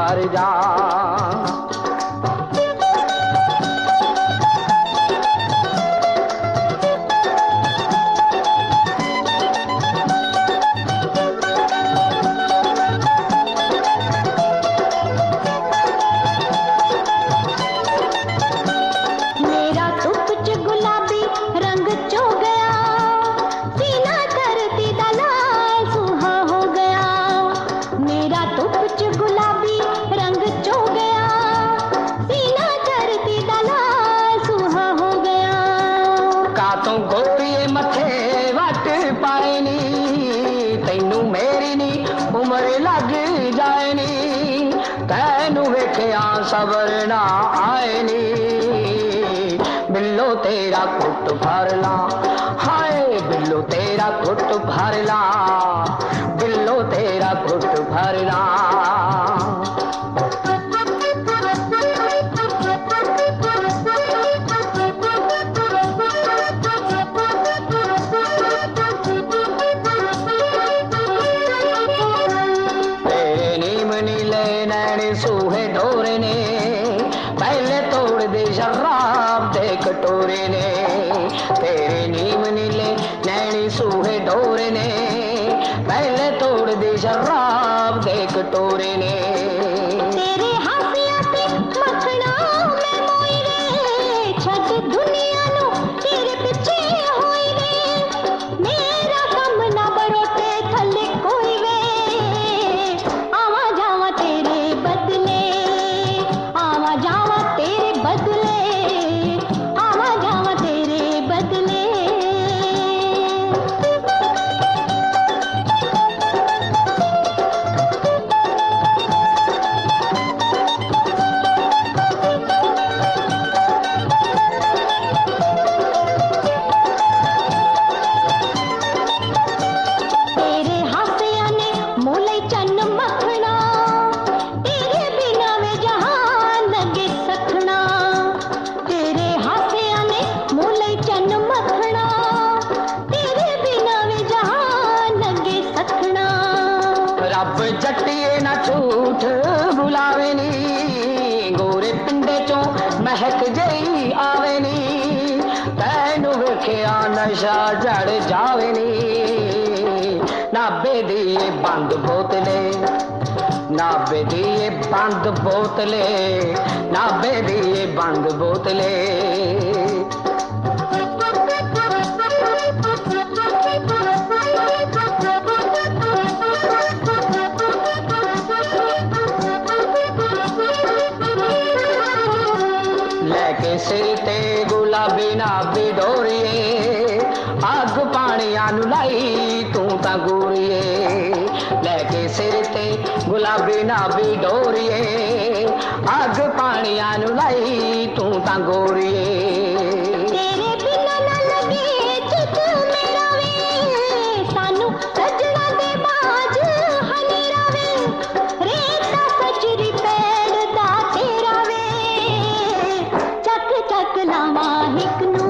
भर जा। सबर ना आए नी बिल्लो तेरा कुट भर ला, हाय बिल्लो तेरा कुट भर ला, बिल्लो तेरा कुट भर ला। तेरे नीम नीले नैन सूहे ढोरे ने, पहले तोड़ दे शराब दे कटोरे ने। तेरे नीम नीले नैनी सूहे ढोरे ने, पहले तोड़ दे शराब दे कटोरे ने। तेरे हासिया ते मखना मैं मोई रे, छड़ दुनिया नु तेरे पिछे होई रे। मेरा कम ना बरोटे थले कोई वे, आवा जावा तेरे बदले, आवा जावा तेरे बदले, आवा जावा तेरे बदले। तेरे हासिया ने मोले चन्न मखना, तेरे बिना वे जहान लगे सखना। तेरे हासिया ने मोले चन्न मखना, तेरे बिना वे जहान लगे सखना। रब जट्टिए ना झूठ बुलावे नी, गोरे पिंडे चों महक जई आवे नी। तैनू वेखिया नशा जड़ जावे नी, नाबे दी बंद बोतले, नाबे दी बंद बोतले, नाबे दी बंद बोतले। लेके सिर ते गुलाबी नाबी डोरिए, अग पानिया नु लाई तू तां गोरिए। लेके सिर ते गुलाबी नाबी डोरिए, अग पानिया नु लाई तू तां गोरिए। तेरे बिना ना लगे चित मेरा वे, सानू सजना दे बाज हनेरा वे। रेता सजरी पैर दा तेरा वे, चक चक लावा हिक नू